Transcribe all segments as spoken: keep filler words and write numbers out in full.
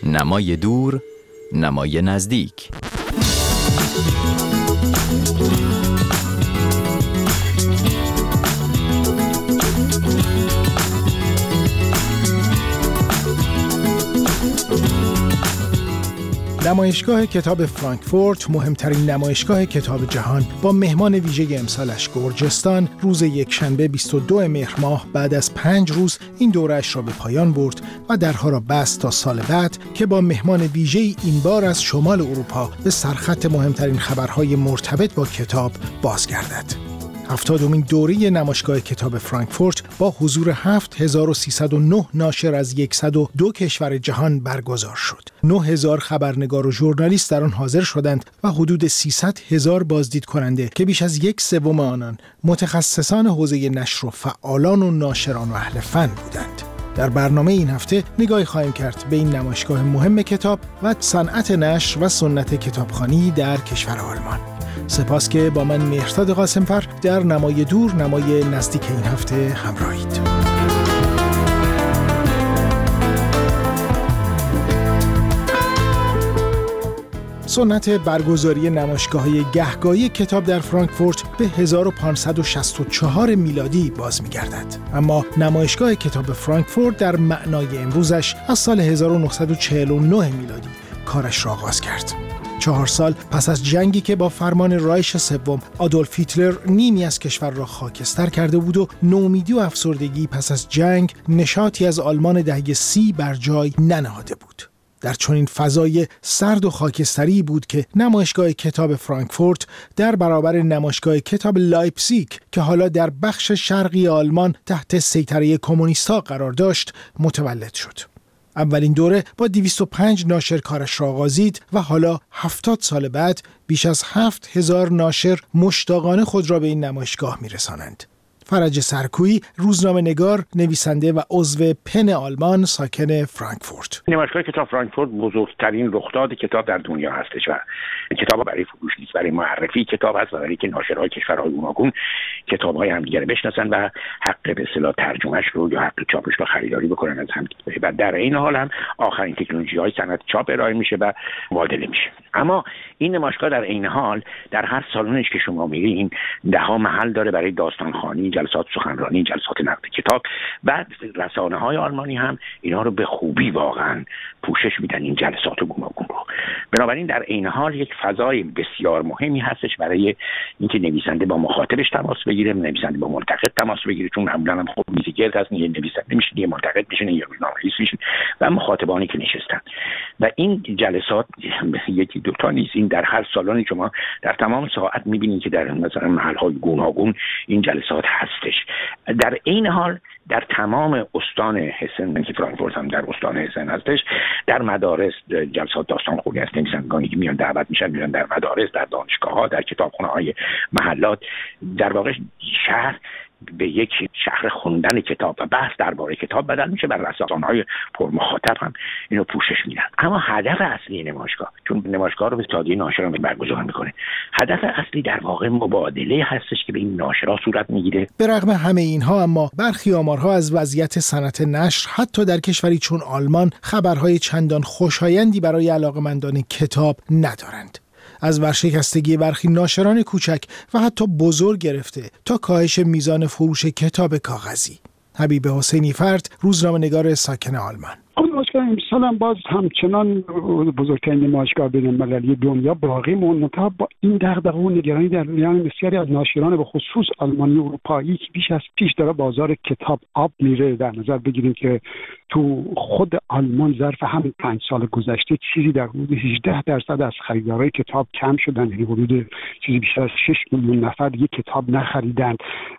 نمای دور، نمای نزدیک. نمایشگاه کتاب فرانکفورت، مهمترین نمایشگاه کتاب جهان، با مهمان ویژه امسالش گرجستان، روز یکشنبه بیست و دو مهر ماه بعد از پنج روز این دوره‌اش را به پایان برد و درها را بست تا سال بعد که با مهمان ویژه این بار از شمال اروپا به سرخط مهمترین خبرهای مرتبط با کتاب بازگردد. هفتادمین دوره نمایشگاه کتاب فرانکفورت با حضور هفت هزار و سیصد و نه ناشر از صد و دو کشور جهان برگزار شد. نه هزار خبرنگار و ژورنالیست در آن حاضر شدند و حدود سیصد هزار بازدید کننده که بیش از یک سوم آنان متخصصان حوزه نشر و فعالان و ناشران و اهل فن بودند. در برنامه این هفته نگاهی خواهیم کرد به این نمایشگاه مهم کتاب و صنعت نشر و سنت کتابخوانی در کشور آلمان. سپاس که با من مهرداد قاسمفر در نمای دور، نمای نزدیک این هفته همراهید. سنت برگزاری نمایشگاه‌های گهگاهی کتاب در فرانکفورت به هزار و پانصد و شصت و چهار میلادی باز می‌گردد. اما نمایشگاه کتاب فرانکفورت در معنای امروزش از سال هزار و نهصد و چهل و نه میلادی کارش را آغاز کرد. چهار سال پس از جنگی که با فرمان رایش سوم آدولف هیتلر نیمی از کشور را خاکستر کرده بود و نومیدی و افسردگی پس از جنگ نشاطی از آلمان دهه سی بر جای ننهاده بود. در چنین فضای سرد و خاکستری بود که نمایشگاه کتاب فرانکفورت در برابر نمایشگاه کتاب لایپزیگ که حالا در بخش شرقی آلمان تحت سیطره کمونیست‌ها قرار داشت متولد شد. اولین دوره با دویست و پنج ناشر کارش را آغازید و حالا هفتاد سال بعد بیش از هفت هزار ناشر مشتاقانه خود را به این نمایشگاه می‌رسانند. فرج سرکویی، روزنامه‌نگار، نویسنده و عضو پن آلمان، ساکن فرانکفورت. نمایشگاه کتاب فرانکفورت بزرگترین رخداد کتاب در دنیا هستش و کتاب برای فروش نیست، برای معرفی کتاب هست و برای که ناشرهای کشورهای گوناگون کتاب‌های همدیگر بشناسن و حق به اصطلاح ترجمهش رو یا حق چاپش رو خریداری بکنن از هم. و در این حال هم آخرین تکنولوژی‌های صنعت چاپ ارائه میشه و مبادله میشه. اما این نمایشگاه در این حال در هر سالنش که شما میرین ده ها محل داره برای داستانخوانی، جلسات سخنرانی، جلسات نقد کتاب و رسانه‌های آلمانی هم اینا رو به خوبی واقعا پوشش میدن این جلسات گوناگون رو. بنابراین در این حال یک فضای بسیار مهمی هستش برای اینکه نویسنده با مخاطبش تماس بگیره، نویسنده با منتقد تماس بگیره، چون معمولا هم خب میزگرد هست، یه نویسنده میشه، یه منتقد میشه، یه روزنامه‌نویس میشه و مخاطبانی که نشستن و این جلسات یکی دو تا نیست، این در هر سالن شما در تمام ساعت میبینید که در مثلا محل‌های گوناگون این جلسات هستش. در این حال در تمام استان هسن که فرانکفورت هم در استان هسن هستش، در مدارس جلسات داستانخوانی هست، نویسندگانی که میان دعوت میشن میرن در مدارس، در دانشگاه‌ها، در کتابخانه‌های محلات، در واقع شهر به یک شهر خوندن کتاب و بحث درباره کتاب بدل میشه و رسانه‌های پرمخاطب هم اینو پوشش میدن. اما هدف اصلی نمایشگاه، چون نمایشگاه رو به اتحادیه ناشران برگزار میکنه، هدف اصلی در واقع مبادله هستش که به این ناشرها صورت میگیره. به رغم همه اینها اما برخی آمارها از وضعیت صنعت نشر حتی در کشوری چون آلمان خبرهای چندان خوشایندی برای علاقه‌مندان کتاب ندارند. از ورشکستگی برخی ناشران کوچک و حتی بزرگ گرفته تا کاهش میزان فروش کتاب کاغذی. حبیب حسینی فرد، روزنامه‌نگار ساکن آلمان. نمایشگاه امسال هم باز همچنان بزرگترین نمایشگاه بین‌المللی دنیا باقی موند، با این دغدغه و نگرانی در میان بسیاری از ناشران به خصوص آلمانی و اروپایی که بیش از پیش داره بازار کتاب آب میره. در نظر بگیریم که تو خود آلمان ظرف همین پنج سال گذشته چیزی در حدود هجده درصد از خریدارای کتاب کم شدن، یعنی حدود چیزی بیشتر از شش میلیون نفر یک کتاب نخریدن.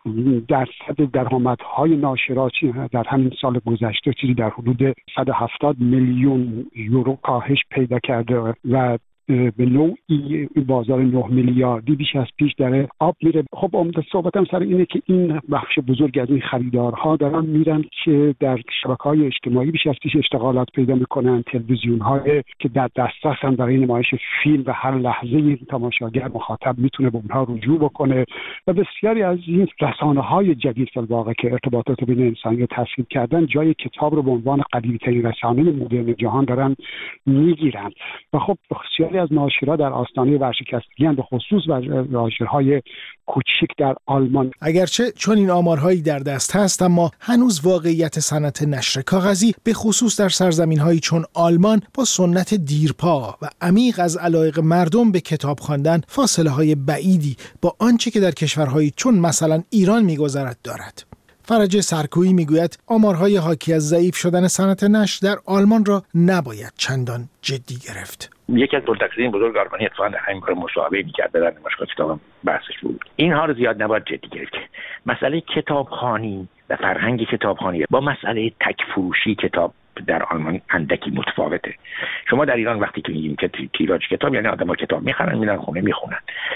درصد درآمدهای ناشرا در همین سال گذشته چیزی در حدود صد و هفتاد میلیون یورو کاهش پیدا کرده و به نوعی بازار نه میلیاردی بیش از پیش داره آب میره. خب عمده صحبتم سر اینه که این بخش بزرگ از این خریدارها دارن میرن که در شبکه‌های اجتماعی بیش از پیش اشتغالات پیدا میکنن، تلویزیون‌های که در دسترس هم برای نمایش فیلم و هر لحظه این تماشاگر مخاطب میتونه به اونها رجوع بکنه و بسیاری از این رسانه‌های جدید در واقع که ارتباطات بین انسانی تسهیل کردن جای کتاب رو به عنوان قدیمی‌ترین رسانه مدرن جهان دارن میگیرن و خب بسیاری از ناشرها در آستانه ورشکستگی به خصوص و ناشرهای کوچیک در آلمان. اگرچه چون این آمارهایی در دست هست، اما هنوز واقعیت صنعت نشر کاغذی به خصوص در سرزمین‌هایی چون آلمان با سنت دیرپا و عمیق از علایق مردم به کتاب خواندن فاصله‌های بعیدی با آنچه که در کشورهایی چون مثلا ایران می‌گذرد دارد. فرج سرکویی میگوید آمارهای حاکی از ضعیف شدن صنعت نشر در آلمان را نباید چندان جدی گرفت. یکی از بزرگترین بزرگ آلمانی اتفاقا در همین کار مصاحبه می‌کرد، در نمایشگاه کتابم بحثش بود. اینها رو زیاد نباید جدی گرفت. مسئله کتابخوانی و فرهنگ کتابخوانی با مسئله تک فروشی کتاب در آلمان اندکی متفاوته. شما در ایران وقتی که میگیم که تیراژ کتاب یعنی آدم‌ها کتاب می‌خرن میرن خونه میخونن.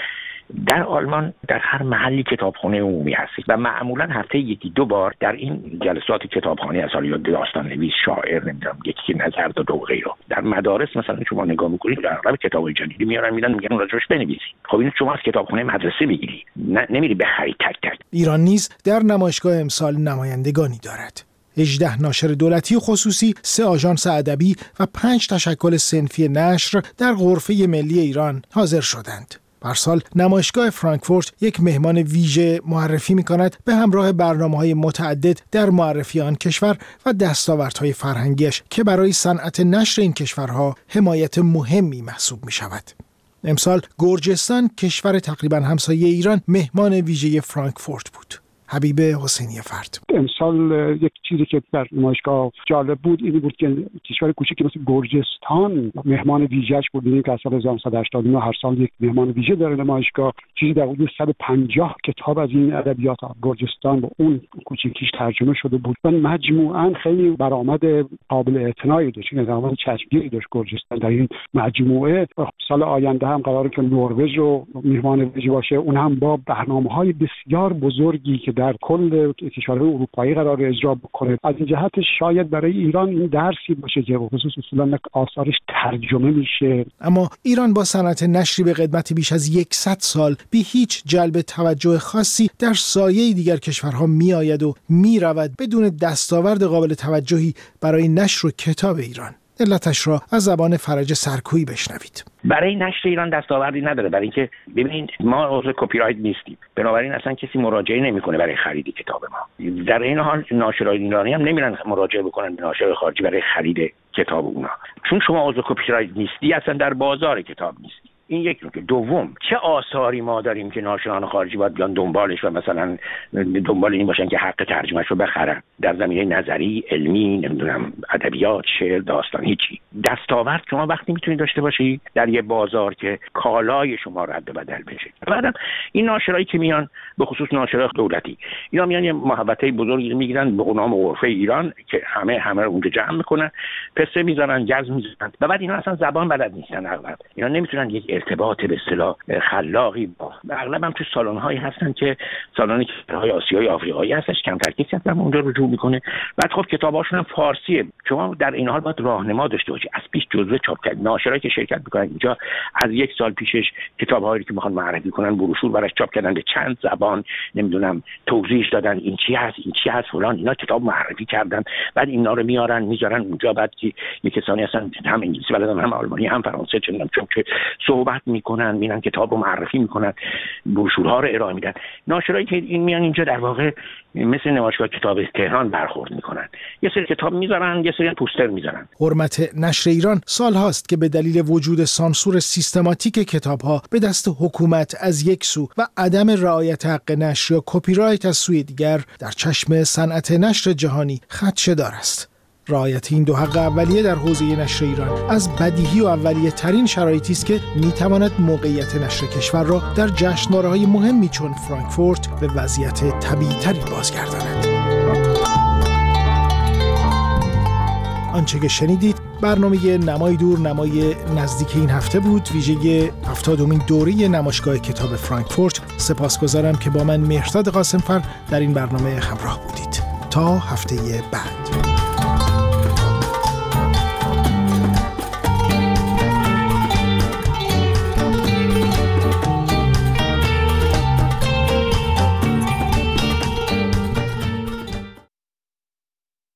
در آلمان در هر محلی کتابخانه عمومی هست و معمولا هفته یکی دو بار در این جلسات کتابخانه از حالا داستان نویس، شاعر، نمیدونم یکی که نظر داد و غیره. در مدارس مثلا شما نگاه می‌کنید در اغلب کتاب‌های جدیدی میارن میدن میگن راجعش بنویسی. خب اینو شما از کتابخانه مدرسه میگیری، نه نمیری بخری تک تک. ایران نیز در نمایشگاه امسال نمایندگانی دارد. هجده ناشر دولتی و خصوصی، سه آژانس ادبی و پنج تشکل صنفی نشر در غرفه ملی ایران حاضر شدند. پارسال نمایشگاه فرانکفورت یک مهمان ویژه معرفی می‌کند به همراه برنامه‌های متعدد در معرفی آن کشور و دستاوردهای فرهنگیش که برای صنعت نشر این کشورها حمایت مهمی محسوب می‌شود. امسال گرجستان، کشور تقریباً همسایه ایران، مهمان ویژه فرانکفورت بود. حبیب حسینی فرد. امسال یک چیزی که در نمایشگاه جالب بود این بود که کشور کوچیکی مثل گرجستان مهمان ویژه‌اش بود. این که از سال هزار و نهصد و هشتاد و نه هر سال یک مهمان ویژه داره نمایشگاه. چیزی در حدود صد و پنجاه کتاب از این ادبیات گرجستان به اون کوچیکیش ترجمه شده بود و مجموعاً خیلی برآمد قابل اعتنایی داشت. این درآمد چشمگیری داشت گرجستان در این مجموعه. سال آینده هم قراره که نروژ رو مهمان ویژه باشه، اون هم با برنامه‌های بسیار بزرگی که در کل کشورهای اروپایی قرار اجرا بکنه. از این جهت شاید برای ایران این درسی باشه که به خصوص اصولا آثارش ترجمه میشه. اما ایران با صنعت نشری به قدمت بیش از صد سال بی هیچ جلب توجه خاصی در سایه دیگر کشورها میآید و میرود بدون دستاورد قابل توجهی برای نشر و کتاب ایران. علتش را از زبان فرج سرکویی بشنوید. برای نشر ایران دستاوردی نداره، برای اینکه ببینید ما عضو کپی رایت نیستیم، بنابراین اصلا کسی مراجعه نمیکنه برای خرید کتاب ما. در این حال ناشرای ایرانی هم نمیرن مراجعه بکنن به ناشر خارجی برای خرید کتاب اونا، چون شما عضو کپی رایت نیستی اصلا در بازار کتاب نیستی. این یک نکته. دوم، چه آثاری ما داریم که ناشران خارجی باید بیان دنبالش و مثلا دنبال این باشن که حق ترجمهش رو بخرن در زمینه نظری، علمی، نمیدونم ادبیات، شعر، داستان، هیچی. دستاورد شما وقتی میتونید داشته باشید در یه بازار که کالای شما رد و بدل بشه. بعدم این ناشرایی که میان به خصوص ناشرای دولتی اینا میان یه محوطه بزرگی میگیرن به نام غرفه ایران که همه همه رو اونجا جمع میکنن، پسته میذارن، گز میذارن و بعد اینا اصلا زبان بلد نیستن. اغلب اینا نمیتونن یک ارتباط به اصطلاح خلاقی با اغلب هم تو سالن‌هایی هستن که سالن کشورهای آسیایی آفریقایی هستش، کمتر کسی هستن اونجا رجوع میکنه. بعد خب کتاباشون هم فارسیه. شما در این حال باید راهنما داشته باشی. از پیش جزوه چاپ کرد ناشرایی که شرکت میکنن اینجا از یک سال پیشش کتاب‌هایی که میخوان معرفی کنن بروشور براش چاپ کردن به چند زبان، نمیدونم توضیح دادن این چی هست این چی هست فلان، اینا کتاب معرفی کردن. بعد اینا رو میارن میذارن اونجا، بعد که یک کسانی هستن هم انگلیسی بلدن هم آلمانی هم فرانسه چه میدونم چون که صحبت میکنن، میرن کتاب رو معرفی میکنن، بروشورها رو ارائه میدن. ناشرایی که این میان اینجا در واقع مثل نمایشگاه کتاب تهران برخورد میکنن، یه سری کتاب میذارن، یه سری پوستر میذارن. حرمت نشر ایران سال هاست که به دلیل وجود سانسور سیستماتیک کتاب‌ها به دست حکومت از یک سو و عدم رعایت حق نشر یا کپی رایت از سوی دیگر در چشم صنعت نشر جهانی خدشه‌دار است. رعایت این دو حق اولیه در حوزه نشر ایران از بدیهی و اولیه ترین شرایطی است که میتواند موقعیت نشر کشور را در جشنواره‌های مهمی چون فرانکفورت به وضعیت طبیعی‌تری بازگرداند. آنچه که شنیدید برنامه نمای دور نمای نزدیک این هفته بود، ویژه هفتادمین دوره نمایشگاه کتاب فرانکفورت. سپاسگزارم که با من مهرداد قاسمفر در این برنامه همراه بودید. تا هفته بعد.